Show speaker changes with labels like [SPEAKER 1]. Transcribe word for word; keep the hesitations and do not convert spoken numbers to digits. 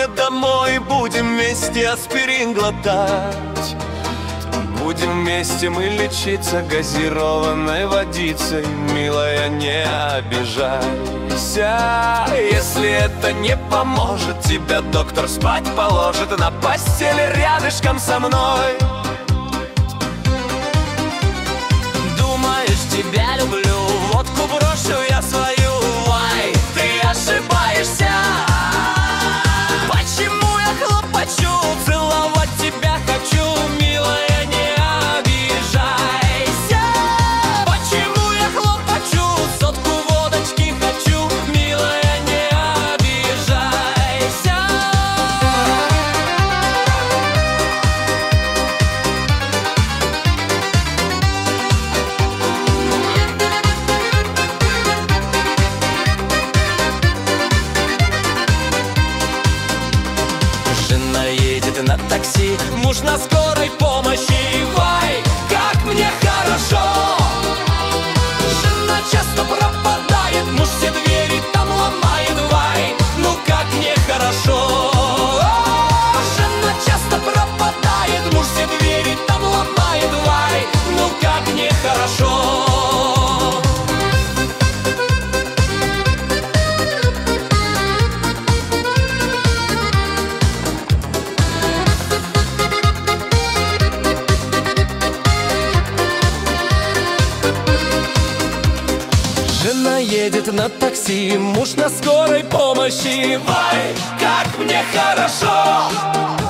[SPEAKER 1] мне домой, будем вместе аспирин глотать. Будем вместе мы лечиться газированной водицей. Милая, не обижайся, если это не поможет, тебя доктор спать положит на постели рядышком со мной. Думаешь, тебя люблю, водку брошу я свою. Ай, ты ошибаешься. Почему я хлопочу, целовать тебя хочу, милая? На такси, муж на скорой помощи. Вай, как мне хорошо. Жена часто пропадает, муж все двери там ломает. Вай, ну как мне хорошо. Жена часто пропадает, муж все двери там ломает. Вай, ну как мне хорошо. Жена едет на такси, муж на скорой помощи. Вай, как мне хорошо.